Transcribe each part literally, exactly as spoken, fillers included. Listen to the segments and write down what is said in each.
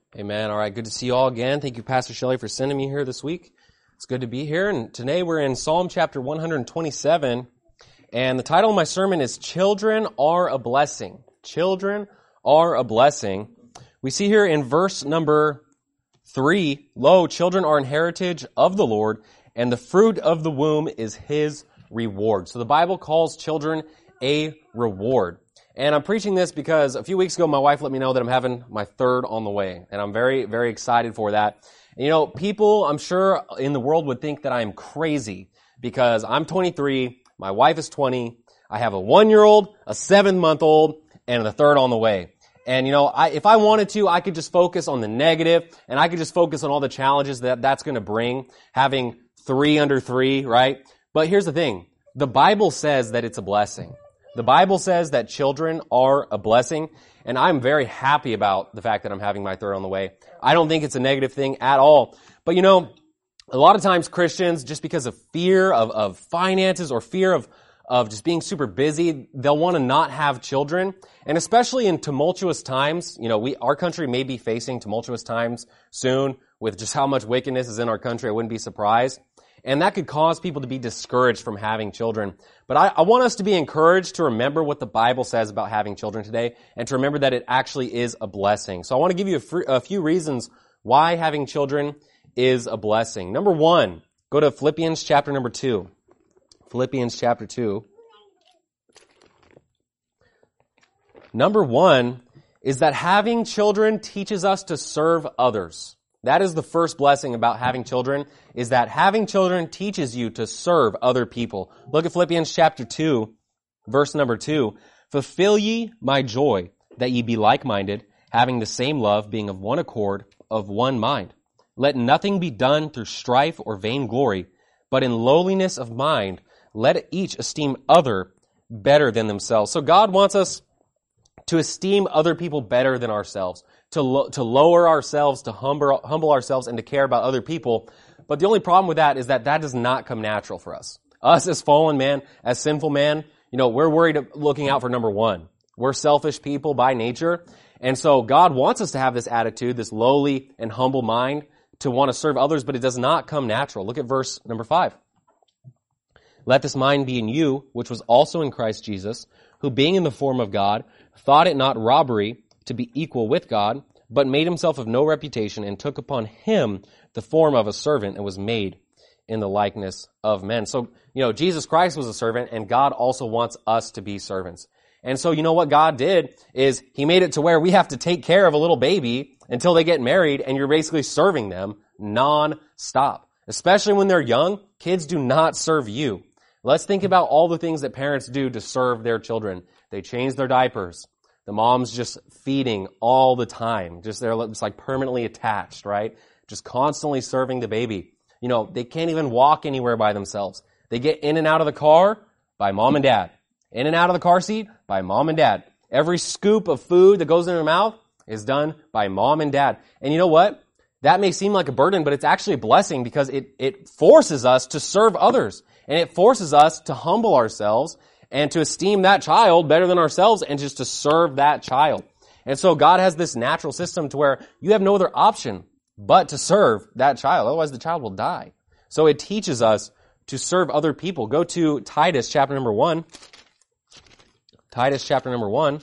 Amen. All right, good to see you all again. Thank you, Pastor Shelley, for sending me here this week. It's good to be here. And today we're in Psalm chapter one twenty-seven. And the title of my sermon is Children Are a Blessing. Children are a blessing. We see here in verse number three, Lo, children are an heritage of the Lord, and the fruit of the womb is His reward. So the Bible calls children a reward. And I'm preaching this because a few weeks ago, my wife let me know that I'm having my third on the way. And I'm very, very excited for that. And, you know, people, I'm sure, in the world would think that I'm crazy because I'm twenty-three, my wife is twenty, I have a one-year-old, a seven-month-old, and the third on the way. And, you know, I, if I wanted to, I could just focus on the negative, and I could just focus on all the challenges that that's going to bring, having three under three, right? But here's the thing. The Bible says that it's a blessing. The Bible says that children are a blessing, and I'm very happy about the fact that I'm having my third on the way. I don't think it's a negative thing at all. But you know, a lot of times Christians, just because of fear of, of finances or fear of, of just being super busy, they'll want to not have children. And especially in tumultuous times, you know, we, our country may be facing tumultuous times soon with just how much wickedness is in our country. I wouldn't be surprised. And that could cause people to be discouraged from having children. But I, I want us to be encouraged to remember what the Bible says about having children today and to remember that it actually is a blessing. So I want to give you a, free, a few reasons why having children is a blessing. Number one, go to Philippians chapter number two. Philippians chapter two. Number one is that having children teaches us to serve others. That is the first blessing about having children, is that having children teaches you to serve other people. Look at Philippians chapter two, verse number two. Fulfill ye my joy, that ye be like-minded, having the same love, being of one accord, of one mind. Let nothing be done through strife or vainglory, but in lowliness of mind, let each esteem other better than themselves. So God wants us to esteem other people better than ourselves. To lo- to lower ourselves, to humble, humble ourselves, and to care about other people. But the only problem with that is that that does not come natural for us. Us as fallen man, as sinful man, you know, we're worried of looking out for number one. We're selfish people by nature. And so God wants us to have this attitude, this lowly and humble mind, to want to serve others, but it does not come natural. Look at verse number five. Let this mind be in you, which was also in Christ Jesus, who being in the form of God, thought it not robbery to be equal with God, but made himself of no reputation and took upon him the form of a servant and was made in the likeness of men. So, you know, Jesus Christ was a servant and God also wants us to be servants. And so, you know what God did is He made it to where we have to take care of a little baby until they get married and you're basically serving them non-stop. Especially when they're young, kids do not serve you. Let's think about all the things that parents do to serve their children. They change their diapers. The mom's just feeding all the time. Just they're just like permanently attached, right? Just constantly serving the baby. You know, they can't even walk anywhere by themselves. They get in and out of the car by mom and dad. In and out of the car seat by mom and dad. Every scoop of food that goes in their mouth is done by mom and dad. And you know what? That may seem like a burden, but it's actually a blessing because it, it forces us to serve others. And it forces us to humble ourselves and to esteem that child better than ourselves and just to serve that child. And so God has this natural system to where you have no other option but to serve that child. Otherwise the child will die. So it teaches us to serve other people. Go to Titus chapter number one. Titus chapter number one.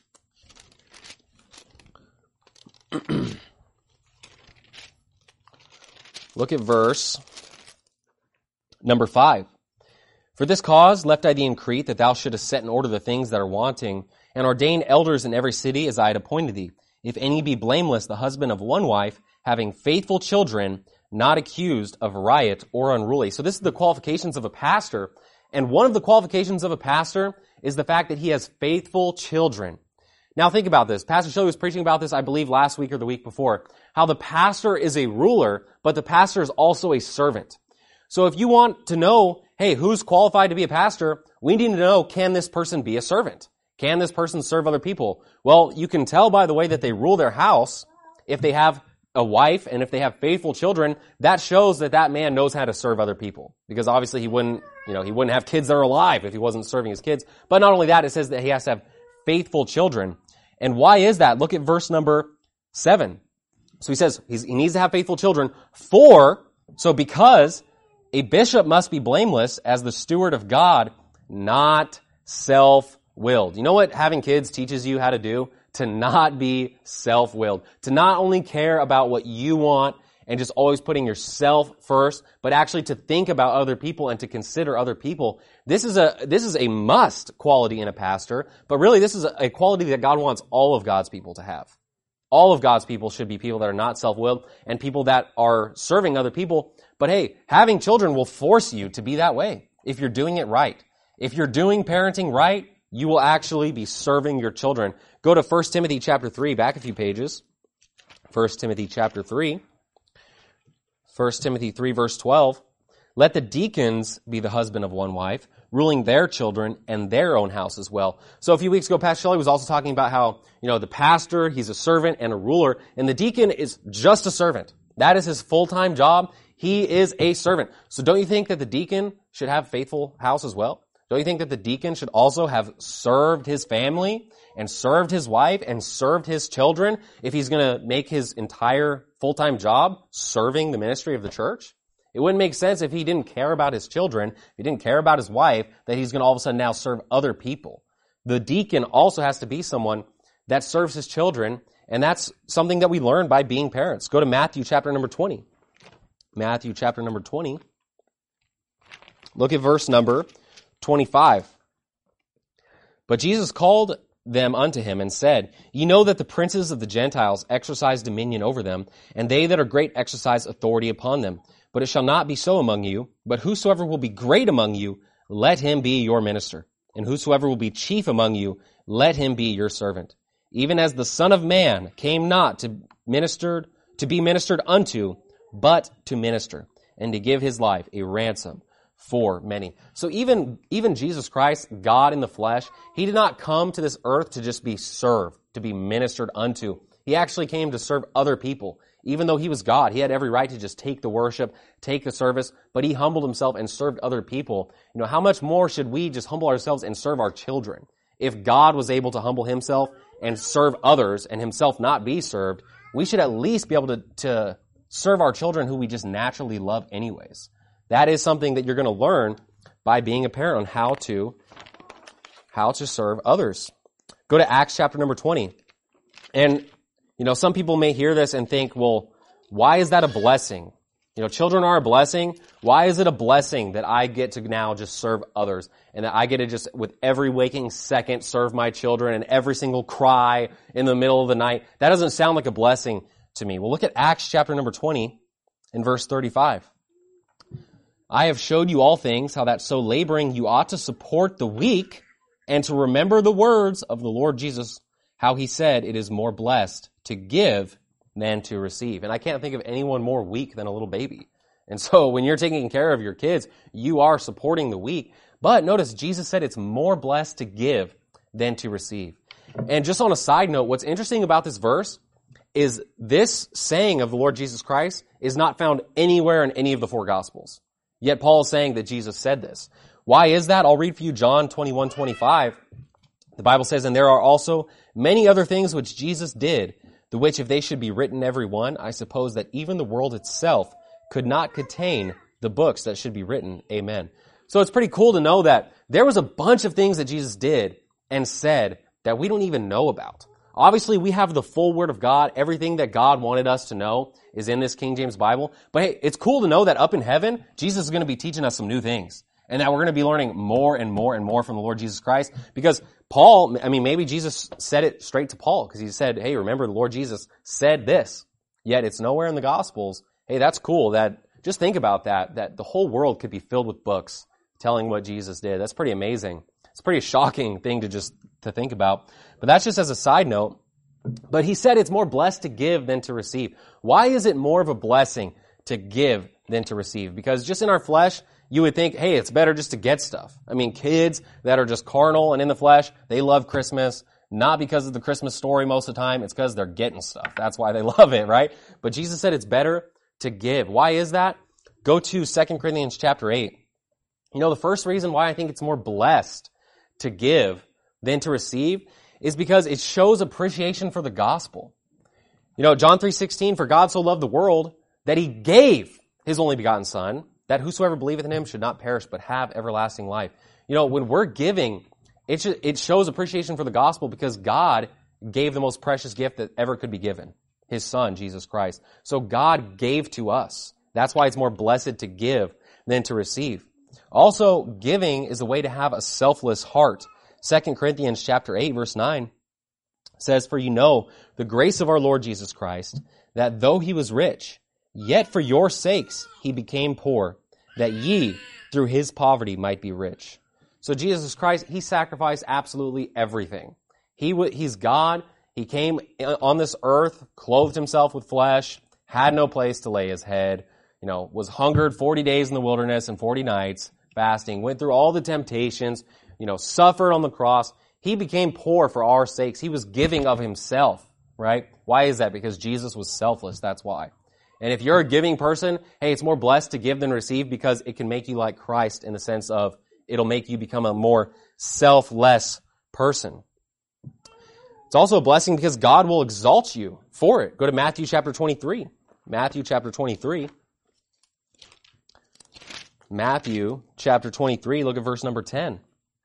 Look at verse number five. For this cause left I thee in Crete, that thou shouldest set in order the things that are wanting, and ordain elders in every city as I had appointed thee. If any be blameless, the husband of one wife, having faithful children, not accused of riot or unruly. So this is the qualifications of a pastor. And one of the qualifications of a pastor is the fact that he has faithful children. Now think about this. Pastor Shelley was preaching about this, I believe, last week or the week before. How the pastor is a ruler, but the pastor is also a servant. So if you want to know, hey, who's qualified to be a pastor? We need to know, can this person be a servant? Can this person serve other people? Well, you can tell by the way that they rule their house. If they have a wife and if they have faithful children, that shows that that man knows how to serve other people. Because obviously he wouldn't, you know, he wouldn't have kids that are alive if he wasn't serving his kids. But not only that, it says that he has to have faithful children. And why is that? Look at verse number seven. So he says he's, he needs to have faithful children for, so because a bishop must be blameless as the steward of God, not self-willed. You know what having kids teaches you how to do? To not be self-willed. To not only care about what you want and just always putting yourself first, but actually to think about other people and to consider other people. This is a, this is a must quality in a pastor, but really this is a, a quality that God wants all of God's people to have. All of God's people should be people that are not self-willed and people that are serving other people. But hey, having children will force you to be that way if you're doing it right. If you're doing parenting right, you will actually be serving your children. Go to First Timothy chapter three, back a few pages. First Timothy chapter three. First Timothy three, verse twelve. Let the deacons be the husband of one wife, ruling their children and their own house as well. So a few weeks ago, Pastor Shelley was also talking about how, you know, the pastor, he's a servant and a ruler, and the deacon is just a servant. That is his full-time job. He is a servant. So don't you think that the deacon should have a faithful house as well? Don't you think that the deacon should also have served his family and served his wife and served his children if he's going to make his entire full-time job serving the ministry of the church? It wouldn't make sense if he didn't care about his children, if he didn't care about his wife, that he's going to all of a sudden now serve other people. The deacon also has to be someone that serves his children, and that's something that we learn by being parents. Go to Matthew chapter number twenty. Matthew chapter number twenty. Look at verse number twenty-five. But Jesus called them unto him and said, Ye know that the princes of the Gentiles exercise dominion over them, and they that are great exercise authority upon them. But it shall not be so among you, but whosoever will be great among you, let him be your minister. And whosoever will be chief among you, let him be your servant. Even as the Son of Man came not to ministered, to be ministered unto, but to minister, and to give his life a ransom for many. So even, even Jesus Christ, God in the flesh, he did not come to this earth to just be served, to be ministered unto. He actually came to serve other people. Even though he was God, he had every right to just take the worship, take the service, but he humbled himself and served other people. You know, how much more should we just humble ourselves and serve our children? If God was able to humble himself and serve others and himself not be served, we should at least be able to, to serve our children who we just naturally love anyways. That is something that you're going to learn by being a parent on how to, how to serve others. Go to Acts chapter number twenty. And you know, some people may hear this and think, well, why is that a blessing? You know, children are a blessing. Why is it a blessing that I get to now just serve others and that I get to just, with every waking second, serve my children and every single cry in the middle of the night? That doesn't sound like a blessing to me. Well, look at Acts chapter number twenty in verse thirty-five. I have showed you all things, how that so laboring you ought to support the weak and to remember the words of the Lord Jesus, how he said, it is more blessed to give than to receive. And I can't think of anyone more weak than a little baby. And so when you're taking care of your kids, you are supporting the weak. But notice Jesus said it's more blessed to give than to receive. And just on a side note, what's interesting about this verse is this saying of the Lord Jesus Christ is not found anywhere in any of the four Gospels. Yet Paul is saying that Jesus said this. Why is that? I'll read for you John twenty-one twenty-five. The Bible says, and there are also many other things which Jesus did, the which if they should be written every one, I suppose that even the world itself could not contain the books that should be written. Amen. So it's pretty cool to know that there was a bunch of things that Jesus did and said that we don't even know about. Obviously, we have the full Word of God. Everything that God wanted us to know is in this King James Bible. But hey, it's cool to know that up in heaven, Jesus is going to be teaching us some new things. And that we're going to be learning more and more and more from the Lord Jesus Christ. Because Paul, I mean, maybe Jesus said it straight to Paul. Because he said, hey, remember the Lord Jesus said this. Yet it's nowhere in the Gospels. Hey, that's cool. That just think about that. That the whole world could be filled with books telling what Jesus did. That's pretty amazing. It's a pretty shocking thing to just to think about. But that's just as a side note. But he said it's more blessed to give than to receive. Why is it more of a blessing to give than to receive? Because just in our flesh, you would think, hey, it's better just to get stuff. I mean, kids that are just carnal and in the flesh, they love Christmas, not because of the Christmas story most of the time. It's because they're getting stuff. That's why they love it, right? But Jesus said it's better to give. Why is that? Go to Second Corinthians chapter eight. You know, the first reason why I think it's more blessed to give than to receive is because it shows appreciation for the gospel. You know, John three sixteen, for God so loved the world that he gave his only begotten Son, that whosoever believeth in him should not perish but have everlasting life. You know, when we're giving, it, sh- it shows appreciation for the gospel because God gave the most precious gift that ever could be given, his Son, Jesus Christ. So God gave to us. That's why it's more blessed to give than to receive. Also, giving is a way to have a selfless heart. Second Corinthians chapter eight, verse nine says, for you know the grace of our Lord Jesus Christ, that though he was rich, yet for your sakes he became poor, that ye through his poverty might be rich. So Jesus Christ, he sacrificed absolutely everything. He w- He's God. He came on this earth, clothed himself with flesh, had no place to lay his head, you know, was hungered forty days in the wilderness and forty nights, fasting, went through all the temptations, you know, suffered on the cross. He became poor for our sakes. He was giving of himself, right? Why is that? Because Jesus was selfless. That's why. And if you're a giving person, hey, it's more blessed to give than receive because it can make you like Christ in the sense of it'll make you become a more selfless person. It's also a blessing because God will exalt you for it. Go to Matthew chapter twenty-three. Matthew chapter twenty-three. Matthew chapter twenty-three, look at verse number ten.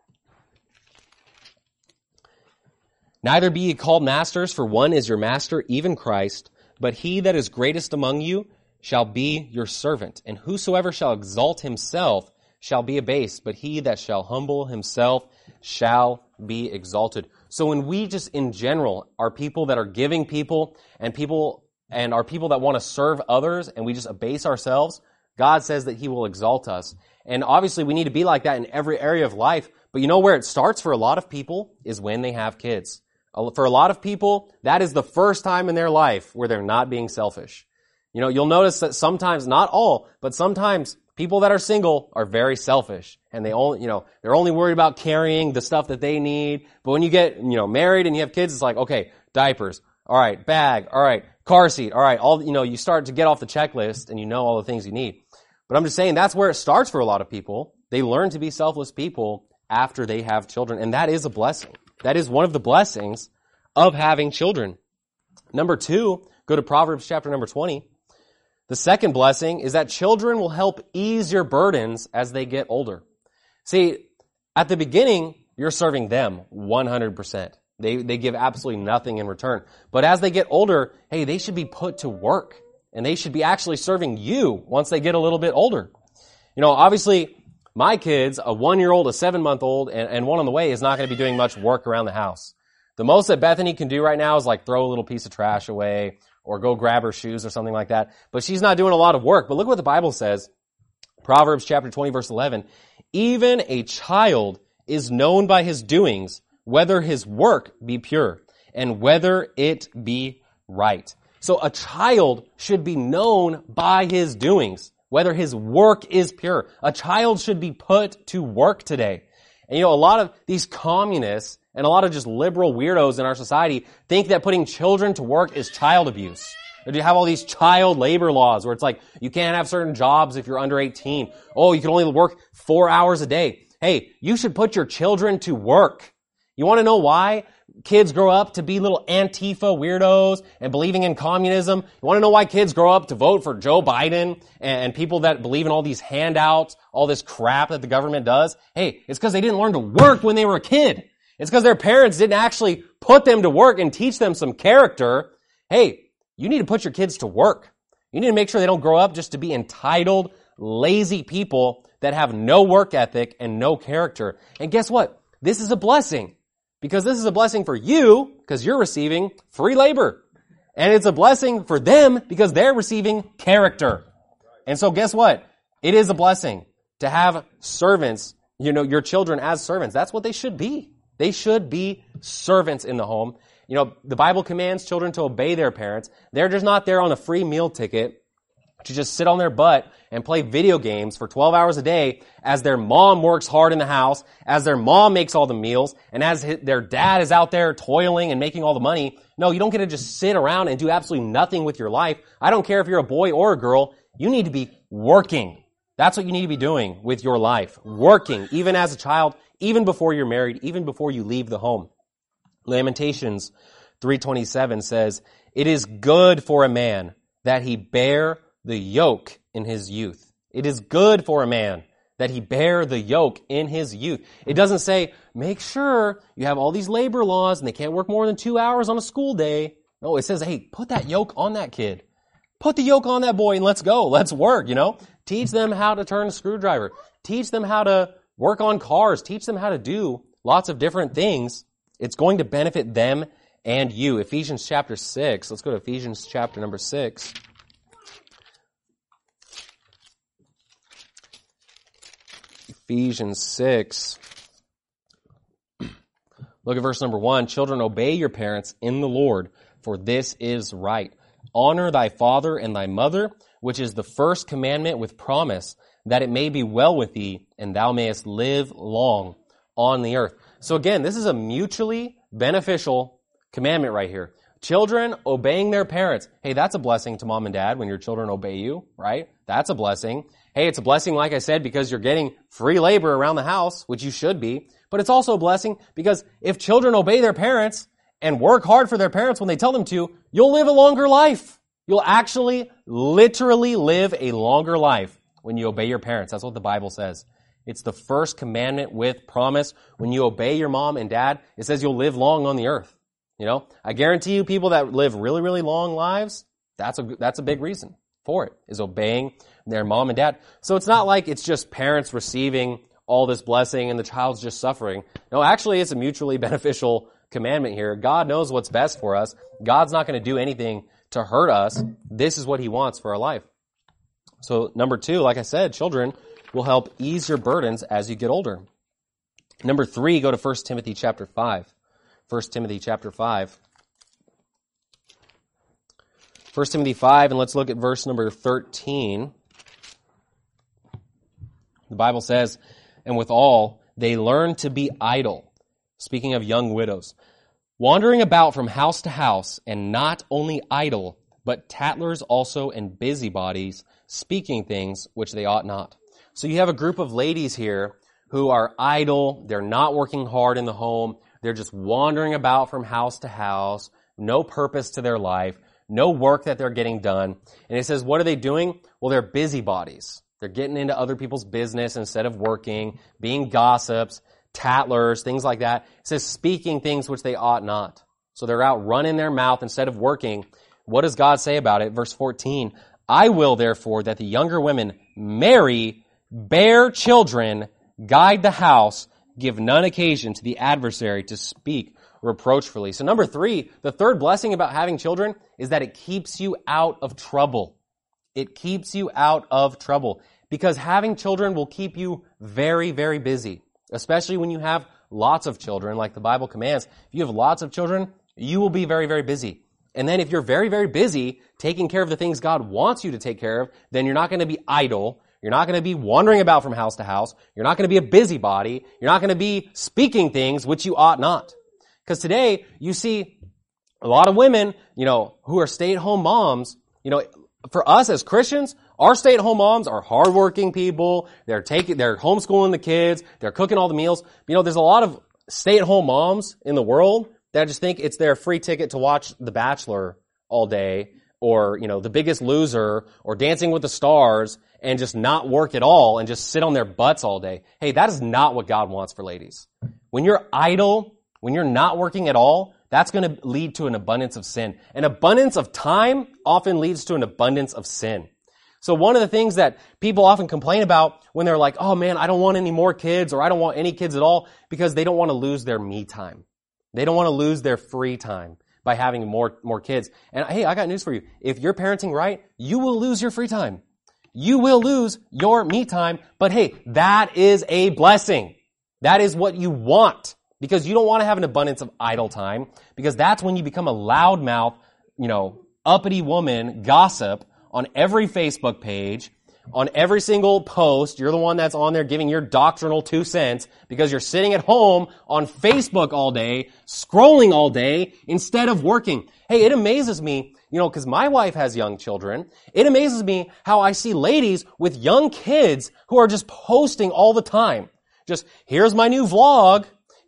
Neither be ye called masters, for one is your master, even Christ. But he that is greatest among you shall be your servant. And whosoever shall exalt himself shall be abased, but he that shall humble himself shall be exalted. So when we just in general are people that are giving people and people and are people that want to serve others and we just abase ourselves, God says that he will exalt us. And obviously we need to be like that in every area of life. But you know where it starts for a lot of people is when they have kids. For a lot of people, that is the first time in their life where they're not being selfish. You know, you'll notice that sometimes, not all, but sometimes people that are single are very selfish. And they only, you know, they're only worried about carrying the stuff that they need. But when you get, you know, married and you have kids, it's like, okay, diapers. All right, bag. All right, car seat. All right, all, you know, you start to get off the checklist and you know all the things you need. But I'm just saying that's where it starts for a lot of people. They learn to be selfless people after they have children. And that is a blessing. That is one of the blessings of having children. Number two, go to Proverbs chapter number twenty. The second blessing is that children will help ease your burdens as they get older. See, at the beginning, you're serving them one hundred percent. They, they give absolutely nothing in return. But as they get older, hey, they should be put to work. And they should be actually serving you once they get a little bit older. You know, obviously, my kids, a one-year-old, a seven-month-old, and, and one on the way is not going to be doing much work around the house. The most that Bethany can do right now is like throw a little piece of trash away or go grab her shoes or something like that. But she's not doing a lot of work. But look what the Bible says. Proverbs chapter twenty, verse eleven. Even a child is known by his doings, whether his work be pure and whether it be right. So a child should be known by his doings, whether his work is pure. A child should be put to work today. And you know, a lot of these communists and a lot of just liberal weirdos in our society think that putting children to work is child abuse. Or you have all these child labor laws where it's like, you can't have certain jobs if you're under eighteen. Oh, you can only work four hours a day. Hey, you should put your children to work. You want to know why kids grow up to be little Antifa weirdos and believing in communism? You want to know why kids grow up to vote for Joe Biden and people that believe in all these handouts, all this crap that the government does? Hey, it's because they didn't learn to work when they were a kid. It's because their parents didn't actually put them to work and teach them some character. Hey, you need to put your kids to work. You need to make sure they don't grow up just to be entitled, lazy people that have no work ethic and no character. And guess what? This is a blessing. Because this is a blessing for you, because you're receiving free labor. And it's a blessing for them, because they're receiving character. And so guess what? It is a blessing to have servants, you know, your children as servants. That's what they should be. They should be servants in the home. You know, the Bible commands children to obey their parents. They're just not there on a free meal ticket to just sit on their butt and play video games for twelve hours a day as their mom works hard in the house, as their mom makes all the meals, and as their dad is out there toiling and making all the money. No, you don't get to just sit around and do absolutely nothing with your life. I don't care if you're a boy or a girl. You need to be working. That's what you need to be doing with your life. Working, even as a child, even before you're married, even before you leave the home. Lamentations three twenty-seven says, It is good for a man that he bear the yoke in his youth. It is good for a man that he bear the yoke in his youth. It doesn't say, make sure you have all these labor laws and they can't work more than two hours on a school day. No, it says, hey, put that yoke on that kid. Put the yoke on that boy and let's go. Let's work, you know. Teach them how to turn a screwdriver. Teach them how to work on cars. Teach them how to do lots of different things. It's going to benefit them and you. Ephesians chapter six. Let's go to Ephesians chapter number six. Ephesians six. Look at verse number one. Children, obey your parents in the Lord, for this is right. Honor thy father and thy mother, which is the first commandment with promise, that it may be well with thee, and thou mayest live long on the earth. So again, this is a mutually beneficial commandment right here. Children obeying their parents. Hey, that's a blessing to mom and dad when your children obey you, right? That's a blessing. Hey, it's a blessing, like I said, because you're getting free labor around the house, which you should be. But it's also a blessing because if children obey their parents and work hard for their parents when they tell them to, you'll live a longer life. You'll actually literally live a longer life when you obey your parents. That's what the Bible says. It's the first commandment with promise. When you obey your mom and dad, it says you'll live long on the earth. You know, I guarantee you people that live really, really long lives, that's a, that's a big reason for it, is obeying their mom and dad. So it's not like it's just parents receiving all this blessing and the child's just suffering. No, actually it's a mutually beneficial commandment here. God knows what's best for us. God's not going to do anything to hurt us. This is what he wants for our life. So number two, like I said, children will help ease your burdens as you get older. Number three, go to First Timothy chapter five. First Timothy chapter five. First Timothy five, and let's look at verse number thirteen. The Bible says, and withal, they learn to be idle. Speaking of young widows. Wandering about from house to house, and not only idle, but tattlers also and busybodies, speaking things which they ought not. So you have a group of ladies here who are idle. They're not working hard in the home. They're just wandering about from house to house, no purpose to their life, no work that they're getting done. And it says, what are they doing? Well, they're busybodies. They're getting into other people's business instead of working, being gossips, tattlers, things like that. It says speaking things which they ought not. So they're out running their mouth instead of working. What does God say about it? Verse fourteen, I will therefore that the younger women marry, bear children, guide the house, give none occasion to the adversary to speak reproachfully. So number three, the third blessing about having children is that it keeps you out of trouble. It keeps you out of trouble because having children will keep you very, very busy, especially when you have lots of children like the Bible commands. If you have lots of children, you will be very, very busy. And then if you're very, very busy taking care of the things God wants you to take care of, then you're not going to be idle. You're not going to be wandering about from house to house. You're not going to be a busybody. You're not going to be speaking things which you ought not. Because today you see a lot of women, you know, who are stay-at-home moms. You know, for us as Christians, our stay-at-home moms are hardworking people. They're taking, they're homeschooling the kids. They're cooking all the meals. You know, there's a lot of stay-at-home moms in the world that just think it's their free ticket to watch The Bachelor all day, or, you know, The Biggest Loser, or Dancing with the Stars, and just not work at all and just sit on their butts all day. Hey, that is not what God wants for ladies. When you're idle, when you're not working at all, that's going to lead to an abundance of sin. An abundance of time often leads to an abundance of sin. So one of the things that people often complain about when they're like, oh man, I don't want any more kids, or I don't want any kids at all, because they don't want to lose their me time. They don't want to lose their free time by having more, more kids. And hey, I got news for you. If you're parenting right, you will lose your free time. You will lose your me time, but hey, that is a blessing. That is what you want, because you don't want to have an abundance of idle time, because that's when you become a loudmouth, you know, uppity woman, gossip on every Facebook page, on every single post. You're the one that's on there giving your doctrinal two cents because you're sitting at home on Facebook all day, scrolling all day instead of working. Hey, it amazes me, you know, because my wife has young children. It amazes me how I see ladies with young kids who are just posting all the time. Just, here's my new vlog.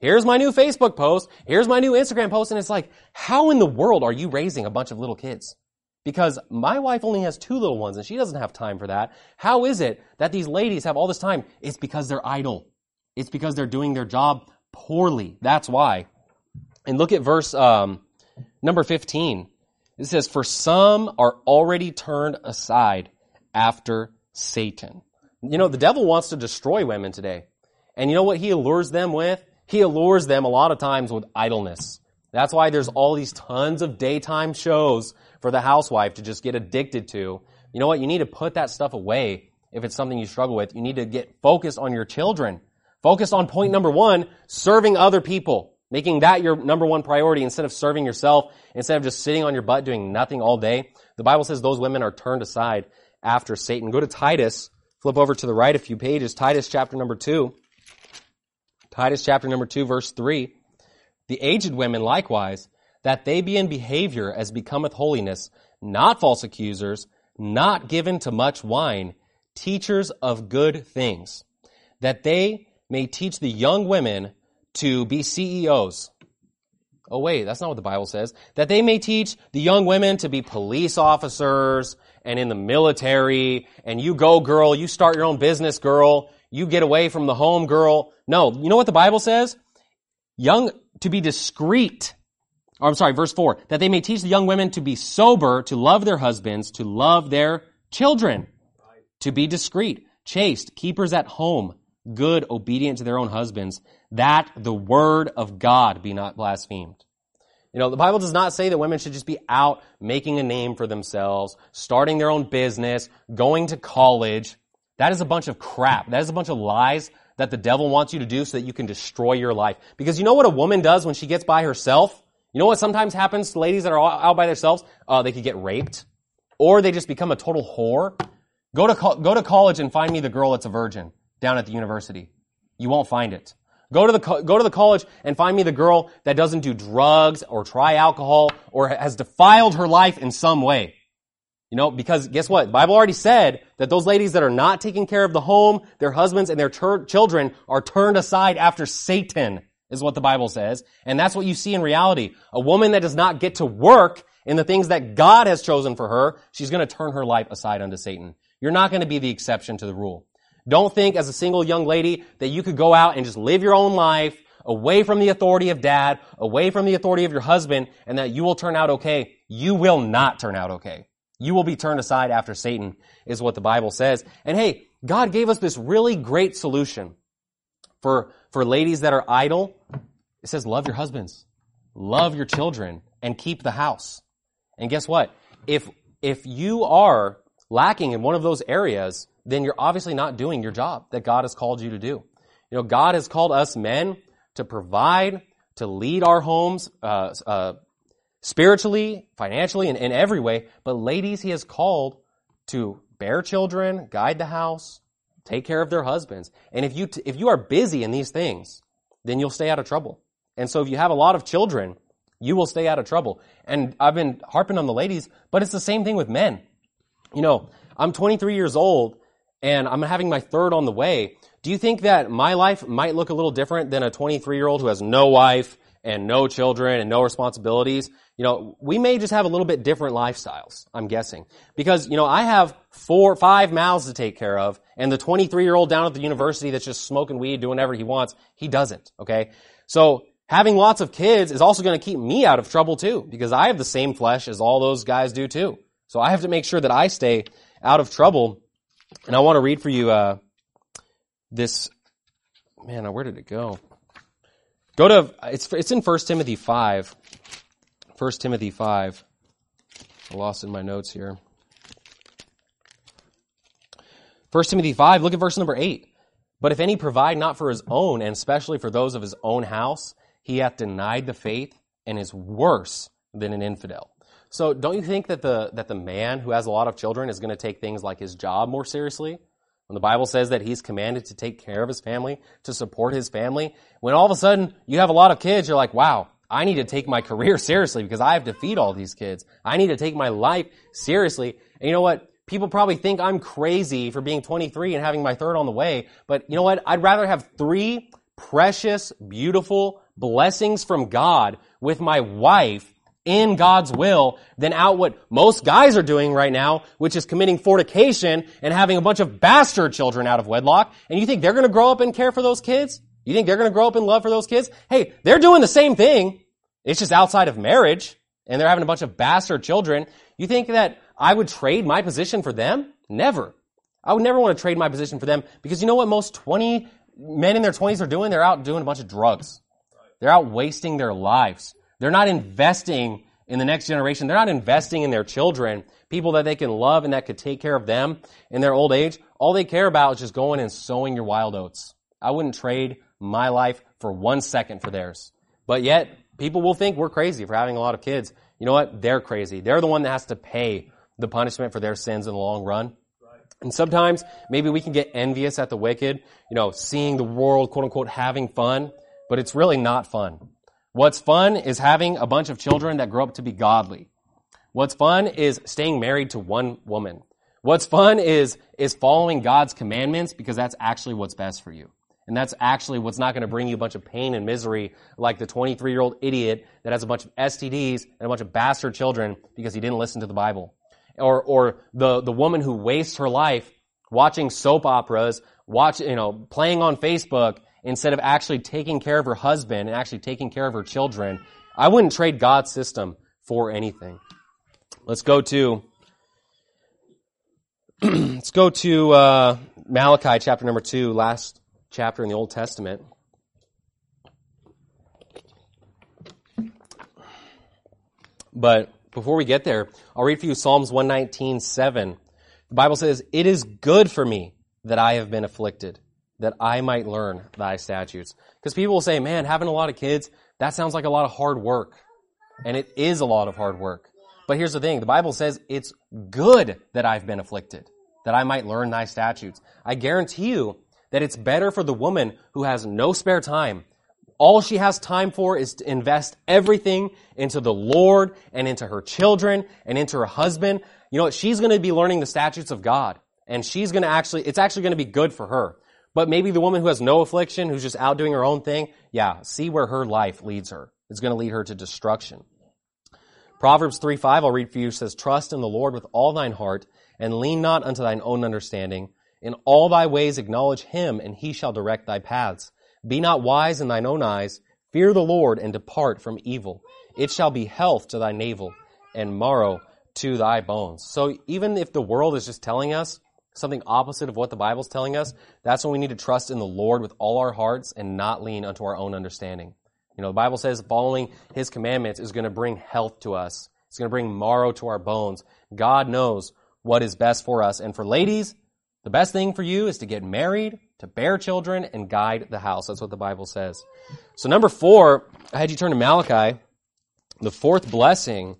Here's my new Facebook post. Here's my new Instagram post. And it's like, how in the world are you raising a bunch of little kids? Because my wife only has two little ones and she doesn't have time for that. How is it that these ladies have all this time? It's because they're idle. It's because they're doing their job poorly. That's why. And look at verse um, number fifteen. It says, for some are already turned aside after Satan. You know, the devil wants to destroy women today. And you know what he allures them with? He allures them a lot of times with idleness. That's why there's all these tons of daytime shows for the housewife to just get addicted to. You know what? You need to put that stuff away if it's something you struggle with. You need to get focused on your children. Focus on point number one, serving other people. Making that your number one priority instead of serving yourself, instead of just sitting on your butt doing nothing all day. The Bible says those women are turned aside after Satan. Go to Titus. Flip over to the right a few pages. Titus chapter number two. Titus chapter number two, verse three. The aged women likewise, that they be in behavior as becometh holiness, not false accusers, not given to much wine, teachers of good things, that they may teach the young women to be C E Os. Oh wait, that's not what the Bible says. That they may teach the young women to be police officers and in the military, and you go girl, you start your own business girl, you get away from the home girl. No, you know what the Bible says? Young, to be discreet. Or I'm sorry, verse four. That they may teach the young women to be sober, to love their husbands, to love their children, to be discreet, chaste, keepers at home, good, obedient to their own husbands, that the word of God be not blasphemed. You know, the Bible does not say that women should just be out making a name for themselves, starting their own business, going to college. That is a bunch of crap. That is a bunch of lies that the devil wants you to do so that you can destroy your life. Because you know what a woman does when she gets by herself? You know what sometimes happens to ladies that are out by themselves? Uh, they could get raped. Or they just become a total whore. Go to, co- go to college and find me the girl that's a virgin down at the university. You won't find it. Go to the co- go to the college and find me the girl that doesn't do drugs or try alcohol or has defiled her life in some way. You know, because guess what? The Bible already said that those ladies that are not taking care of the home, their husbands, and their ter- children are turned aside after Satan, is what the Bible says. And that's what you see in reality. A woman that does not get to work in the things that God has chosen for her, she's going to turn her life aside unto Satan. You're not going to be the exception to the rule. Don't think as a single young lady that you could go out and just live your own life away from the authority of dad, away from the authority of your husband, and that you will turn out okay. You will not turn out okay. You will be turned aside after Satan, is what the Bible says. And hey, God gave us this really great solution for, for ladies that are idle. It says, love your husbands, love your children, and keep the house. And guess what? If, if you are lacking in one of those areas, then you're obviously not doing your job that God has called you to do. You know, God has called us men to provide, to lead our homes, uh, uh, spiritually, financially, and in every way. But ladies, He has called to bear children, guide the house, take care of their husbands. And if you, t- if you are busy in these things, then you'll stay out of trouble. And so if you have a lot of children, you will stay out of trouble. And I've been harping on the ladies, but it's the same thing with men. You know, I'm twenty-three years old, and I'm having my third on the way. Do you think that my life might look a little different than a twenty-three-year-old who has no wife and no children and no responsibilities? You know, we may just have a little bit different lifestyles, I'm guessing. Because, you know, I have four, five mouths to take care of, and the twenty-three-year-old down at the university that's just smoking weed, doing whatever he wants, he doesn't, okay? So, having lots of kids is also going to keep me out of trouble too, because I have the same flesh as all those guys do too. So I have to make sure that I stay out of trouble. And I want to read for you uh, this. Man, where did it go? Go to it's it's in First Timothy five. First Timothy five. I lost in my notes here. First Timothy five. Look at verse number eight. But if any provide not for his own, and especially for those of his own house, he hath denied the faith and is worse than an infidel. So don't you think that the that the man who has a lot of children is going to take things like his job more seriously? When the Bible says that he's commanded to take care of his family, to support his family, when all of a sudden you have a lot of kids, you're like, wow, I need to take my career seriously because I have to feed all these kids. I need to take my life seriously. And you know what? People probably think I'm crazy for being twenty-three and having my third on the way, but you know what? I'd rather have three precious, beautiful blessings from God with my wife in God's will than out what most guys are doing right now, which is committing fornication and having a bunch of bastard children out of wedlock. And you think they're going to grow up and care for those kids? You think they're going to grow up in love for those kids? Hey, they're doing the same thing. It's just outside of marriage, and they're having a bunch of bastard children. You think that I would trade my position for them? Never. I would never want to trade my position for them, because you know what most twenty men in their twenties are doing? They're out doing a bunch of drugs. They're out wasting their lives. They're not investing in the next generation. They're not investing in their children, people that they can love and that could take care of them in their old age. All they care about is just going and sowing your wild oats. I wouldn't trade my life for one second for theirs. But yet, people will think we're crazy for having a lot of kids. You know what? They're crazy. They're the one that has to pay the punishment for their sins in the long run. And sometimes maybe we can get envious at the wicked, you know, seeing the world, quote unquote, having fun, but it's really not fun. What's fun is having a bunch of children that grow up to be godly. What's fun is staying married to one woman. What's fun is, is following God's commandments, because that's actually what's best for you. And that's actually what's not going to bring you a bunch of pain and misery like the twenty-three-year-old idiot that has a bunch of S T Ds and a bunch of bastard children because he didn't listen to the Bible. Or, or the, the woman who wastes her life watching soap operas, watch, you know, playing on Facebook instead of actually taking care of her husband and actually taking care of her children. I wouldn't trade God's system for anything. Let's go to, let's go to, uh, Malachi chapter number two, last chapter in the Old Testament. But before we get there, I'll read for you Psalms one nineteen, seven. The Bible says, "It is good for me that I have been afflicted, that I might learn thy statutes." Because people will say, man, having a lot of kids, that sounds like a lot of hard work. And it is a lot of hard work. But here's the thing. The Bible says it's good that I've been afflicted, that I might learn thy statutes. I guarantee you that it's better for the woman who has no spare time. All she has time for is to invest everything into the Lord and into her children and into her husband. You know what? She's going to be learning the statutes of God. And she's going to actually, it's actually going to be good for her. But maybe the woman who has no affliction, who's just out doing her own thing, yeah, see where her life leads her. It's going to lead her to destruction. Proverbs three five, I'll read for you, says, "Trust in the Lord with all thine heart, and lean not unto thine own understanding. In all thy ways acknowledge him, and he shall direct thy paths. Be not wise in thine own eyes. Fear the Lord, and depart from evil. It shall be health to thy navel, and marrow to thy bones." So even if the world is just telling us something opposite of what the Bible's telling us, that's when we need to trust in the Lord with all our hearts and not lean unto our own understanding. You know, the Bible says following his commandments is going to bring health to us. It's going to bring marrow to our bones. God knows what is best for us. And for ladies, the best thing for you is to get married, to bear children, and guide the house. That's what the Bible says. So number four, I had you turn to Malachi, the fourth blessing.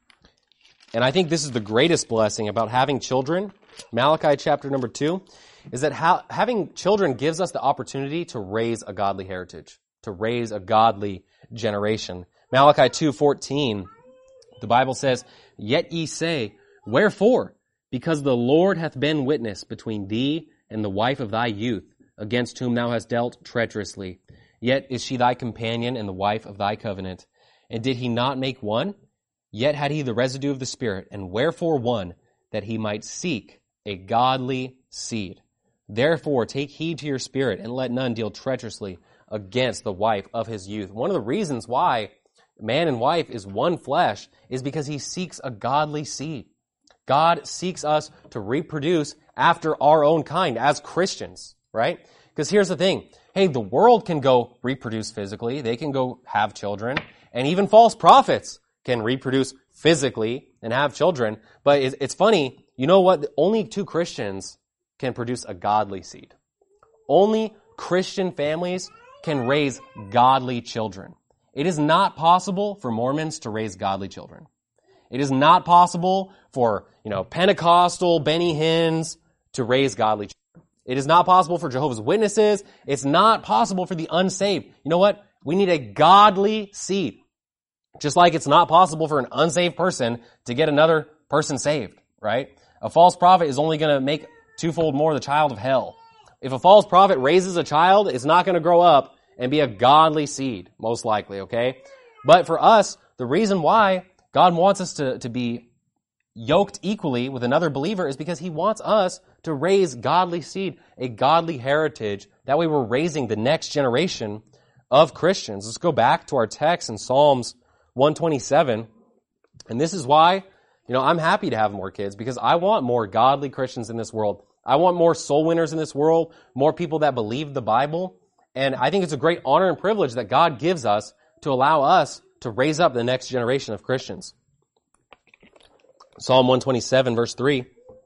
And I think this is the greatest blessing about having children. Malachi chapter number two is that how, having children gives us the opportunity to raise a godly heritage, to raise a godly generation. Malachi two fourteen, the Bible says, "Yet ye say, Wherefore? Because the Lord hath been witness between thee and the wife of thy youth, against whom thou hast dealt treacherously. Yet is she thy companion and the wife of thy covenant. And did he not make one? Yet had he the residue of the Spirit, and wherefore one? That he might seek a godly seed. Therefore take heed to your spirit, and let none deal treacherously against the wife of his youth." One of the reasons why man and wife is one flesh is because he seeks a godly seed. God seeks us to reproduce after our own kind as Christians, right? Because here's the thing. Hey, the world can go reproduce physically. They can go have children. And even false prophets can reproduce physically and have children. But it's funny. You know what? Only two Christians can produce a godly seed. Only Christian families can raise godly children. It is not possible for Mormons to raise godly children. It is not possible for, you know, Pentecostal Benny Hinn's to raise godly children. It is not possible for Jehovah's Witnesses. It's not possible for the unsaved. You know what? We need a godly seed. Just like it's not possible for an unsaved person to get another person saved, right? A false prophet is only going to make twofold more the child of hell. If a false prophet raises a child, it's not going to grow up and be a godly seed, most likely, okay? But for us, the reason why God wants us to, to be yoked equally with another believer is because he wants us to raise godly seed, a godly heritage. That way we're raising the next generation of Christians. Let's go back to our text in Psalms one twenty-seven. And this is why, you know, I'm happy to have more kids, because I want more godly Christians in this world. I want more soul winners in this world, more people that believe the Bible. And I think it's a great honor and privilege that God gives us to allow us to raise up the next generation of Christians. Psalm one twenty-seven, verse three.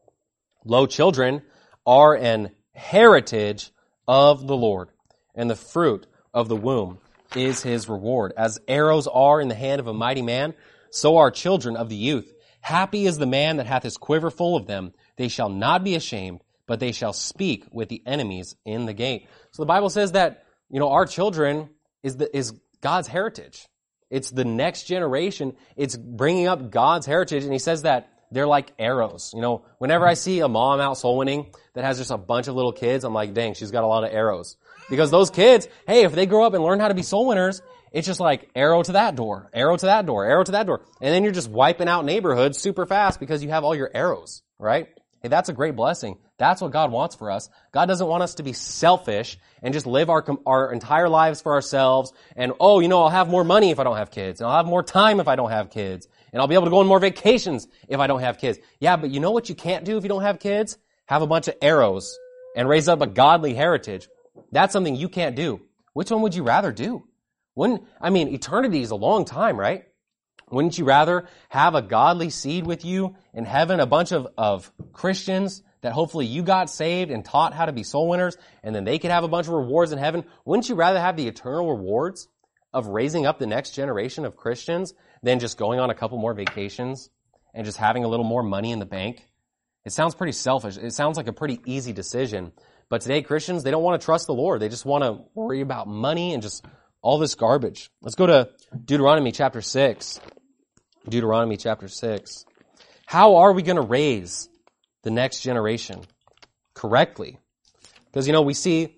Lo, children are an heritage of the Lord, and the fruit of the womb is his reward. As arrows are in the hand of a mighty man, so are children of the youth. Happy is the man that hath his quiver full of them. They shall not be ashamed, but they shall speak with the enemies in the gate. So the Bible says that, you know, our children is the, is God's heritage. It's the next generation. It's bringing up God's heritage. And he says that they're like arrows. You know, whenever I see a mom out soul winning that has just a bunch of little kids, I'm like, dang, she's got a lot of arrows. Because those kids, hey, if they grow up and learn how to be soul winners, it's just like arrow to that door, arrow to that door, arrow to that door. And then you're just wiping out neighborhoods super fast because you have all your arrows, right? Hey, that's a great blessing. That's what God wants for us. God doesn't want us to be selfish and just live our our entire lives for ourselves. And, oh, you know, I'll have more money if I don't have kids. And I'll have more time if I don't have kids. And I'll be able to go on more vacations if I don't have kids. Yeah, but you know what you can't do if you don't have kids? Have a bunch of arrows and raise up a godly heritage. That's something you can't do. Which one would you rather do? Wouldn't, I mean, eternity is a long time, right? Wouldn't you rather have a godly seed with you in heaven, a bunch of, of Christians that hopefully you got saved and taught how to be soul winners, and then they could have a bunch of rewards in heaven? Wouldn't you rather have the eternal rewards of raising up the next generation of Christians than just going on a couple more vacations and just having a little more money in the bank? It sounds pretty selfish. It sounds like a pretty easy decision. But today, Christians, they don't want to trust the Lord. They just want to worry about money and just all this garbage. Let's go to Deuteronomy chapter six. Deuteronomy chapter six. How are we going to raise the next generation correctly? Because, you know, we see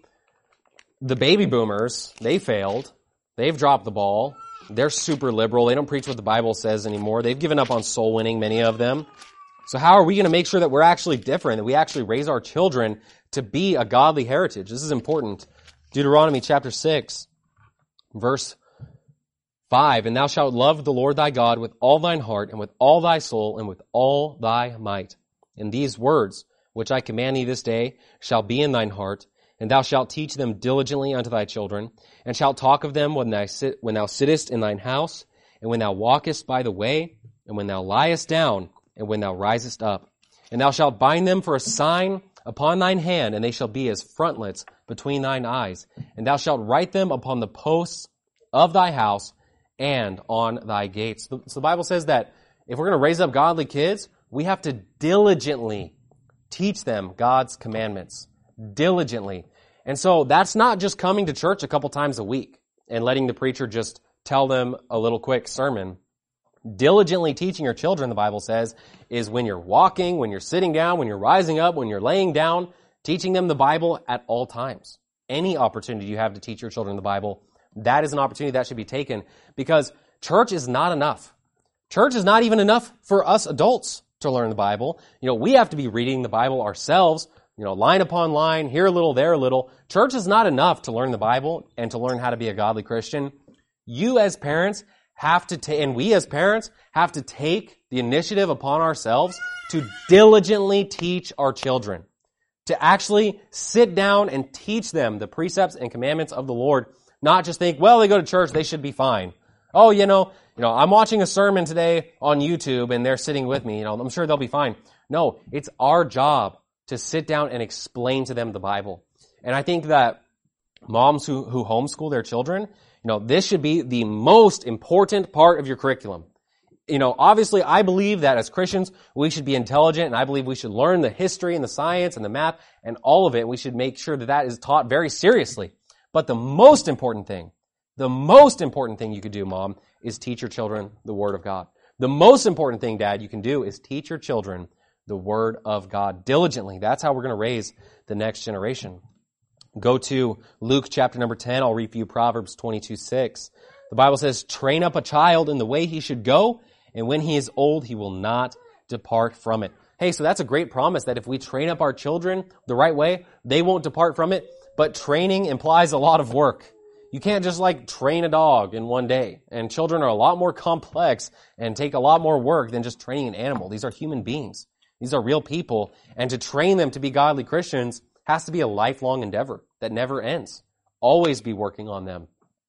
the baby boomers, they failed. They've dropped the ball. They're super liberal. They don't preach what the Bible says anymore. They've given up on soul winning, many of them. So how are we going to make sure that we're actually different, that we actually raise our children to be a godly heritage? This is important. Deuteronomy chapter six, verse five. And thou shalt love the Lord thy God with all thine heart and with all thy soul and with all thy might. And these words, which I command thee this day, shall be in thine heart, and thou shalt teach them diligently unto thy children, and shalt talk of them when thou, sit, when thou sittest in thine house, and when thou walkest by the way, and when thou liest down, and when thou risest up. And thou shalt bind them for a sign upon thine hand, and they shall be as frontlets between thine eyes. And thou shalt write them upon the posts of thy house and on thy gates. So the Bible says that if we're going to raise up godly kids, we have to diligently teach them God's commandments. Diligently. And so that's not just coming to church a couple times a week and letting the preacher just tell them a little quick sermon. Diligently teaching your children, the Bible says, is when you're walking, when you're sitting down, when you're rising up, when you're laying down, teaching them the Bible at all times. Any opportunity you have to teach your children the Bible, that is an opportunity that should be taken, because church is not enough. Church is not even enough for us adults to learn the Bible. You know, we have to be reading the Bible ourselves, you know, line upon line, here a little, there a little. Church is not enough to learn the Bible and to learn how to be a godly Christian. You as parents have to take, and we as parents have to take the initiative upon ourselves to diligently teach our children, to actually sit down and teach them the precepts and commandments of the Lord, not just think, well, they go to church, they should be fine. Oh, you know, you know, I'm watching a sermon today on YouTube and they're sitting with me, you know, I'm sure they'll be fine. No, it's our job to sit down and explain to them the Bible. And I think that moms who, who homeschool their children, you know, this should be the most important part of your curriculum. You know, obviously, I believe that as Christians, we should be intelligent, and I believe we should learn the history and the science and the math and all of it. We should make sure that that is taught very seriously. But the most important thing, the most important thing you could do, Mom, is teach your children the Word of God. The most important thing, Dad, you can do is teach your children the Word of God diligently. That's how we're going to raise the next generation. Go to Luke chapter number ten. I'll read for you Proverbs twenty-two six. The Bible says, train up a child in the way he should go, and when he is old, he will not depart from it. Hey, so that's a great promise that if we train up our children the right way, they won't depart from it. But training implies a lot of work. You can't just like train a dog in one day. And children are a lot more complex and take a lot more work than just training an animal. These are human beings. These are real people. And to train them to be godly Christians has to be a lifelong endeavor that never ends. Always be working on them.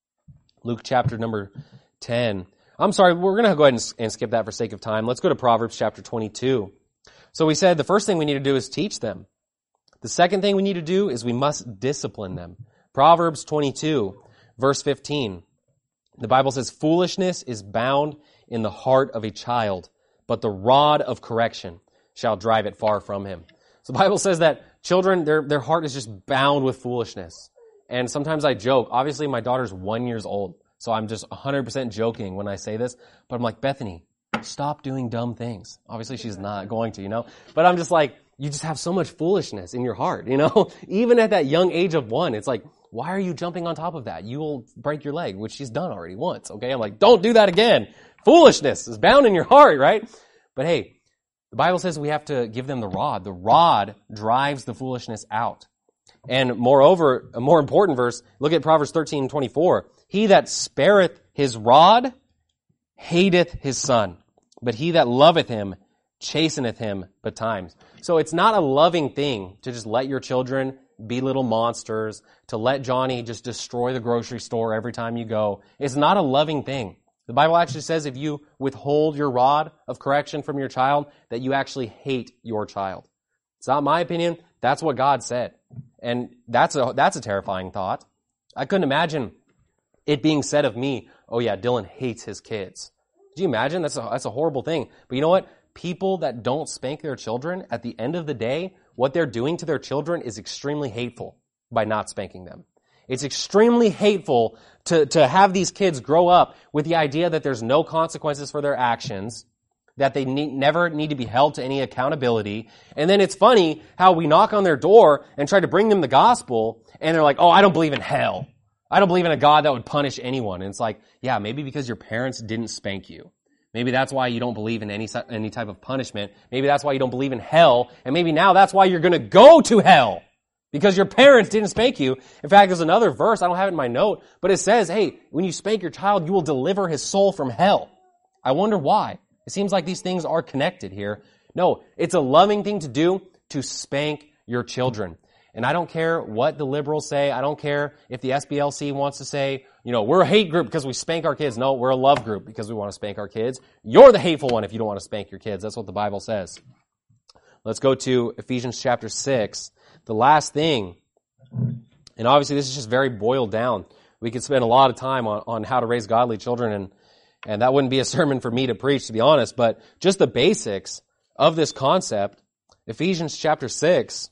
Luke chapter number ten. I'm sorry, we're going to go ahead and, and skip that for sake of time. Let's go to Proverbs chapter twenty-two. So we said the first thing we need to do is teach them. The second thing we need to do is we must discipline them. Proverbs twenty-two, verse fifteen. The Bible says, foolishness is bound in the heart of a child, but the rod of correction shall drive it far from him. So the Bible says that children, their, their heart is just bound with foolishness. And sometimes I joke. Obviously, my daughter's one years old, so I'm just one hundred percent joking when I say this. But I'm like, Bethany, stop doing dumb things. Obviously, she's not going to, you know. But I'm just like, you just have so much foolishness in your heart, you know. Even at that young age of one, it's like, why are you jumping on top of that? You will break your leg, which she's done already once, okay? I'm like, don't do that again. Foolishness is bound in your heart, right? But hey, the Bible says we have to give them the rod. The rod drives the foolishness out. And moreover, a more important verse, look at Proverbs thirteen twenty-four. He that spareth his rod hateth his son, but he that loveth him chasteneth him betimes. So it's not a loving thing to just let your children be little monsters, to let Johnny just destroy the grocery store every time you go. It's not a loving thing. The Bible actually says if you withhold your rod of correction from your child, that you actually hate your child. It's not my opinion. That's what God said. And that's a, that's a terrifying thought. I couldn't imagine it being said of me, oh yeah, Dylan hates his kids. Could you imagine? That's a, that's a horrible thing. But you know what? People that don't spank their children, at the end of the day, what they're doing to their children is extremely hateful by not spanking them. It's extremely hateful to, to have these kids grow up with the idea that there's no consequences for their actions, that they need, never need to be held to any accountability. And then it's funny how we knock on their door and try to bring them the gospel, and they're like, oh, I don't believe in hell. I don't believe in a God that would punish anyone. And it's like, yeah, maybe because your parents didn't spank you. Maybe that's why you don't believe in any any type of punishment. Maybe that's why you don't believe in hell. And maybe now that's why you're going to go to hell. Because your parents didn't spank you. In fact, there's another verse, I don't have it in my note, but it says, hey, when you spank your child, you will deliver his soul from hell. I wonder why. It seems like these things are connected here. No, it's a loving thing to do to spank your children. And I don't care what the liberals say. I don't care if the S B L C wants to say, you know, we're a hate group because we spank our kids. No, we're a love group because we want to spank our kids. You're the hateful one if you don't want to spank your kids. That's what the Bible says. Let's go to Ephesians chapter six. The last thing, and obviously this is just very boiled down. We could spend a lot of time on, on how to raise godly children, and, and that wouldn't be a sermon for me to preach, to be honest, but just the basics of this concept. Ephesians chapter six,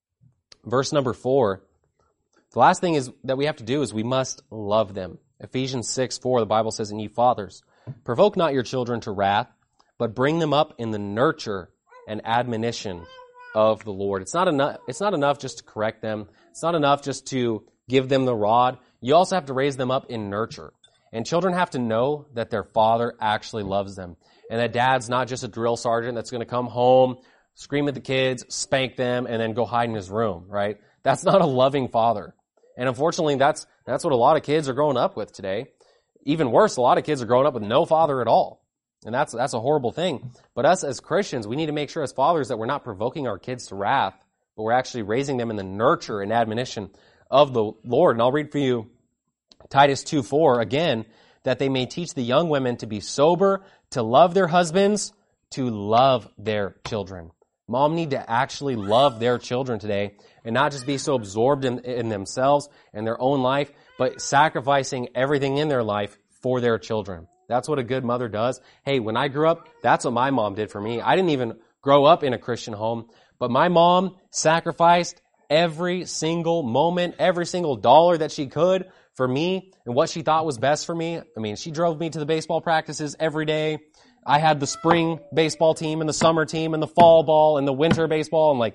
verse number four. The last thing is that we have to do is we must love them. Ephesians six four, the Bible says, and ye fathers, provoke not your children to wrath, but bring them up in the nurture and admonition of the Lord. It's not enough, it's not enough just to correct them. It's not enough just to give them the rod. You also have to raise them up in nurture. And children have to know that their father actually loves them. And that dad's not just a drill sergeant that's going to come home, scream at the kids, spank them, and then go hide in his room, right? That's not a loving father. And unfortunately, that's that's what a lot of kids are growing up with today. Even worse, a lot of kids are growing up with no father at all. And that's that's a horrible thing. But us as Christians, we need to make sure as fathers that we're not provoking our kids to wrath, but we're actually raising them in the nurture and admonition of the Lord. And I'll read for you Titus two four again, that they may teach the young women to be sober, to love their husbands, to love their children. Mom need to actually love their children today and not just be so absorbed in, in themselves and their own life, but sacrificing everything in their life for their children. That's what a good mother does. Hey, when I grew up, that's what my mom did for me. I didn't even grow up in a Christian home, but my mom sacrificed every single moment, every single dollar that she could for me and what she thought was best for me. I mean, she drove me to the baseball practices every day. I had the spring baseball team and the summer team and the fall ball and the winter baseball. And like,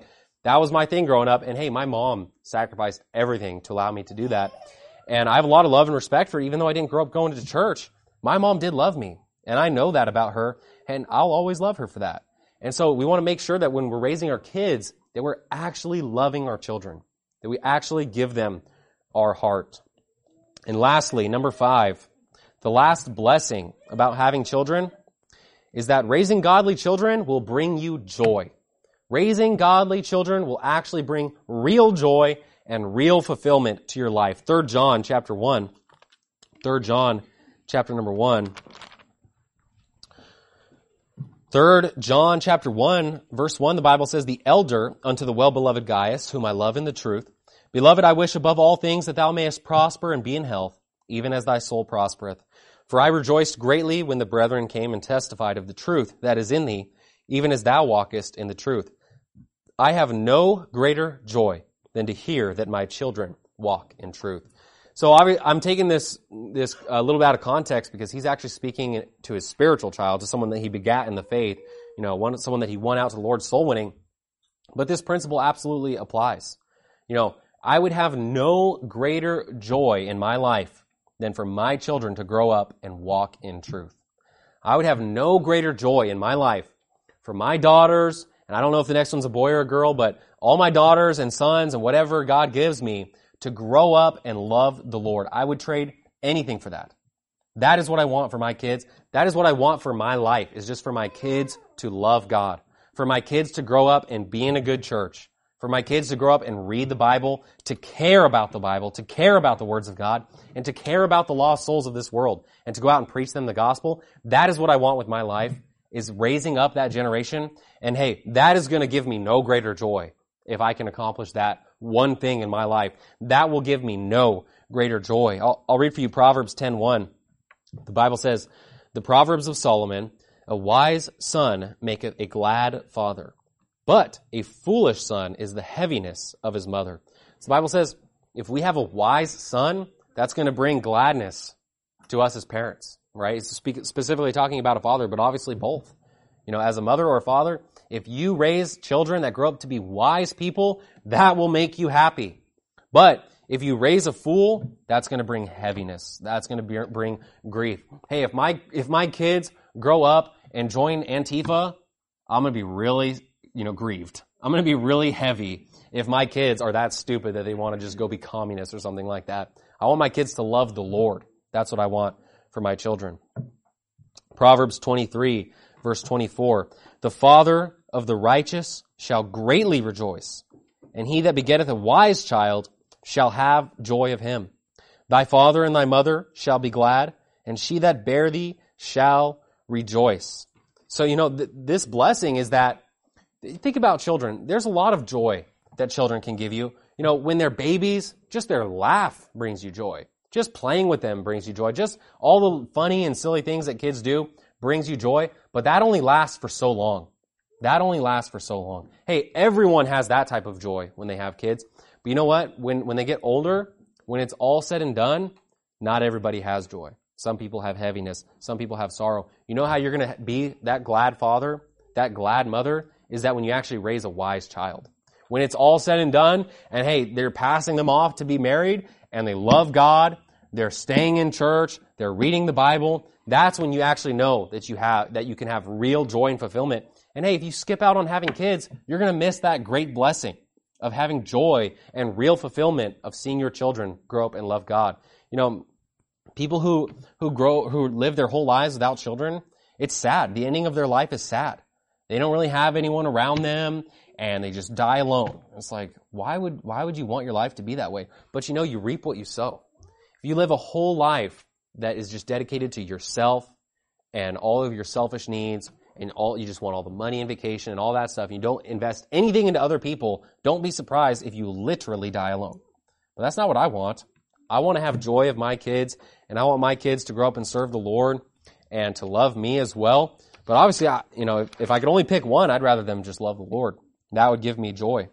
That was my thing growing up. And hey, my mom sacrificed everything to allow me to do that. And I have a lot of love and respect for her, even though I didn't grow up going to church. My mom did love me. And I know that about her. And I'll always love her for that. And so we want to make sure that when we're raising our kids, that we're actually loving our children. That we actually give them our heart. And lastly, number five, the last blessing about having children is that raising godly children will bring you joy. Raising godly children will actually bring real joy and real fulfillment to your life. Third John chapter one. Third John chapter number one. Third John chapter one, verse one, the Bible says, "The elder unto the well-beloved Gaius, whom I love in the truth. Beloved, I wish above all things that thou mayest prosper and be in health, even as thy soul prospereth. For I rejoiced greatly when the brethren came and testified of the truth that is in thee, even as thou walkest in the truth. I have no greater joy than to hear that my children walk in truth." So I'm taking this this a little bit out of context because he's actually speaking to his spiritual child, to someone that he begat in the faith, you know, one someone that he won out to the Lord soul winning. But this principle absolutely applies. You know, I would have no greater joy in my life than for my children to grow up and walk in truth. I would have no greater joy in my life for my daughters, and I don't know if the next one's a boy or a girl, but all my daughters and sons and whatever God gives me to grow up and love the Lord. I would trade anything for that. That is what I want for my kids. That is what I want for my life, is just for my kids to love God, for my kids to grow up and be in a good church, for my kids to grow up and read the Bible, to care about the Bible, to care about the words of God, and to care about the lost souls of this world, and to go out and preach them the gospel. That is what I want with my life, is raising up that generation. And hey, that is going to give me no greater joy if I can accomplish that one thing in my life. That will give me no greater joy. I'll, I'll read for you Proverbs ten one. The Bible says, "The Proverbs of Solomon, a wise son maketh a glad father, but a foolish son is the heaviness of his mother." So the Bible says, if we have a wise son, that's going to bring gladness to us as parents, right? It's speak, specifically talking about a father, but obviously both. You know, as a mother or a father, if you raise children that grow up to be wise people, that will make you happy. But if you raise a fool, that's going to bring heaviness. That's going to bring grief. Hey, if my if my kids grow up and join Antifa, I'm going to be really you know, grieved. I'm going to be really heavy if my kids are that stupid that they want to just go be communists or something like that. I want my kids to love the Lord. That's what I want for my children. Proverbs twenty-three, verse twenty-four. "The father of the righteous shall greatly rejoice, and he that begetteth a wise child shall have joy of him. Thy father and thy mother shall be glad, and she that bare thee shall rejoice." So, you know, th- this blessing is that, think about children. There's a lot of joy that children can give you. You know, when they're babies, just their laugh brings you joy. Just playing with them brings you joy. Just all the funny and silly things that kids do brings you joy. But that only lasts for so long. That only lasts for so long. Hey, everyone has that type of joy when they have kids. But you know what? When, when they get older, when it's all said and done, not everybody has joy. Some people have heaviness. Some people have sorrow. You know how you're going to be that glad father, that glad mother? Is that when you actually raise a wise child. When it's all said and done, and hey, they're passing them off to be married, and they love God, they're staying in church, they're reading the Bible, that's when you actually know that you have, that you can have real joy and fulfillment. And hey, if you skip out on having kids, you're going to miss that great blessing of having joy and real fulfillment of seeing your children grow up and love God. You know, people who, who grow, who live their whole lives without children, it's sad. The ending of their life is sad. They don't really have anyone around them, and they just die alone. It's like, why would why would you want your life to be that way? But you know, you reap what you sow. If you live a whole life that is just dedicated to yourself and all of your selfish needs, and all you just want all the money and vacation and all that stuff, and you don't invest anything into other people, don't be surprised if you literally die alone. But that's not what I want. I want to have joy of my kids, and I want my kids to grow up and serve the Lord and to love me as well. But obviously, I, you know, if, if I could only pick one, I'd rather them just love the Lord. That would give me joy.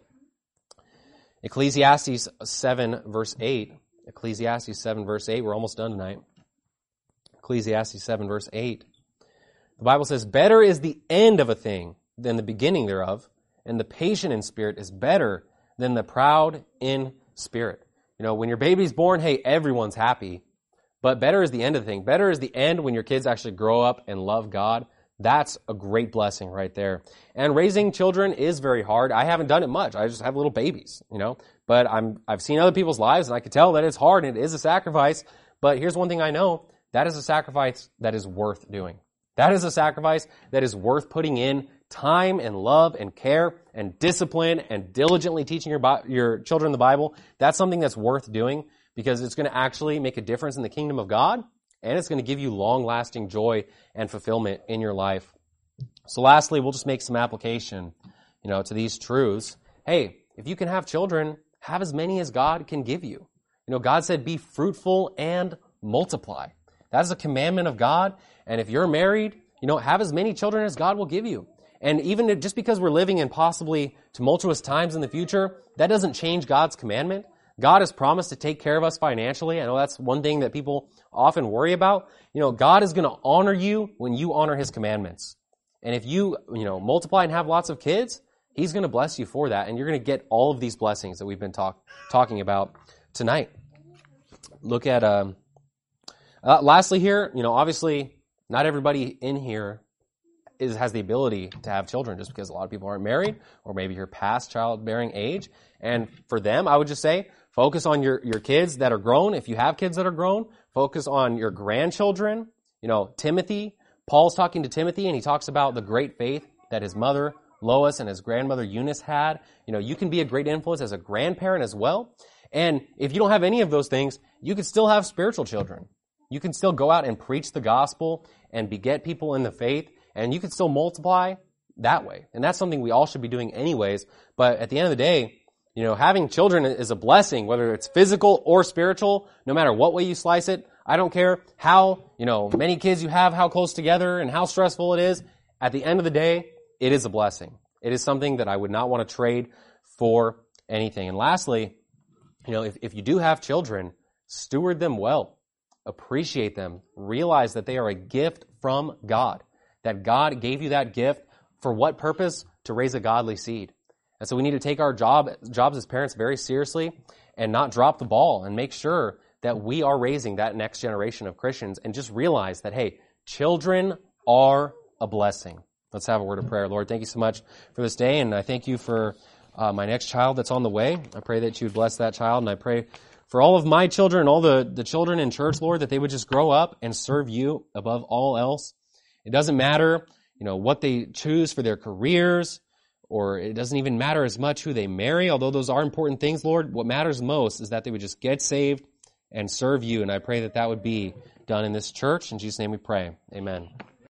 Ecclesiastes seven, verse eight. Ecclesiastes seven, verse eight. We're almost done tonight. Ecclesiastes seven, verse eight. The Bible says, "Better is the end of a thing than the beginning thereof, and the patient in spirit is better than the proud in spirit. You know, when your baby's born, hey, everyone's happy. But better is the end of the thing. Better is the end when your kids actually grow up and love God. That's a great blessing right there. And raising children is very hard. I haven't done it much. I just have little babies, you know. But I'm, I've seen other people's lives, and I can tell that it's hard and it is a sacrifice. But here's one thing I know. That is a sacrifice that is worth doing. That is a sacrifice that is worth putting in time and love and care and discipline and diligently teaching your, your children the Bible. That's something that's worth doing because it's going to actually make a difference in the kingdom of God, and it's going to give you long-lasting joy and fulfillment in your life. So lastly, we'll just make some application, you know, to these truths. Hey, if you can have children, have as many as God can give you. You know, God said, be fruitful and multiply. That is a commandment of God. And if you're married, you know, have as many children as God will give you. And even just because we're living in possibly tumultuous times in the future, that doesn't change God's commandment. God has promised to take care of us financially. I know that's one thing that people often worry about. You know, God is going to honor you when you honor His commandments. And if you, you know, multiply and have lots of kids, He's going to bless you for that. And you're going to get all of these blessings that we've been talk, talking about tonight. Look at, um, uh, lastly here, you know, obviously not everybody in here is, has the ability to have children just because a lot of people aren't married, or maybe you're past childbearing age. And for them, I would just say, focus on your, your kids that are grown. If you have kids that are grown, focus on your grandchildren. You know, Timothy, Paul's talking to Timothy, and he talks about the great faith that his mother, Lois, and his grandmother, Eunice, had. You know, you can be a great influence as a grandparent as well. And if you don't have any of those things, you can still have spiritual children. You can still go out and preach the gospel and beget people in the faith, and you can still multiply that way. And that's something we all should be doing anyways. But at the end of the day, you know, having children is a blessing, whether it's physical or spiritual, no matter what way you slice it. I don't care how, you know, many kids you have, how close together, and how stressful it is. At the end of the day, it is a blessing. It is something that I would not want to trade for anything. And lastly, you know, if, if you do have children, steward them well. Appreciate them. Realize that they are a gift from God. That God gave you that gift for what purpose? To raise a godly seed. And so we need to take our job, jobs as parents very seriously and not drop the ball and make sure that we are raising that next generation of Christians, and just realize that, hey, children are a blessing. Let's have a word of prayer. Lord, thank you so much for this day, and I thank you for uh, my next child that's on the way. I pray that you would bless that child, and I pray for all of my children and all the, the children in church, Lord, that they would just grow up and serve you above all else. It doesn't matter, you know, what they choose for their careers, or it doesn't even matter as much who they marry, although those are important things, Lord. What matters most is that they would just get saved and serve you, and I pray that that would be done in this church. In Jesus' name we pray. Amen.